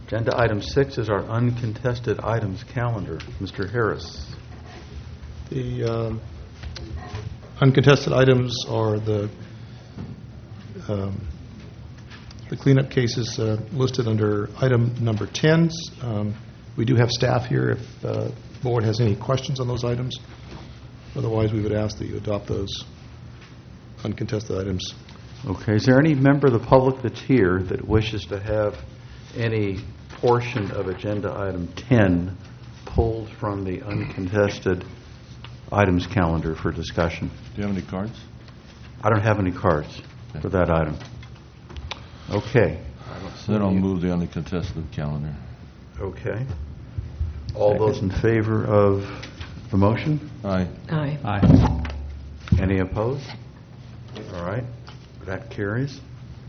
Agenda item 6 is our uncontested items calendar. Mr. Harris. The uncontested items are the cleanup cases listed under item number 10. We do have staff here if the board has any questions on those items. Otherwise, we would ask that you adopt those uncontested items. Okay. Is there any member of the public that's here that wishes to have any portion of agenda item 10 pulled from the uncontested items calendar for discussion? Do you have any cards? I don't have any cards for that item. Okay. Then I'll move the uncontested calendar. Okay. All those in favor of the motion? Aye. Aye. Any opposed? All right. That carries.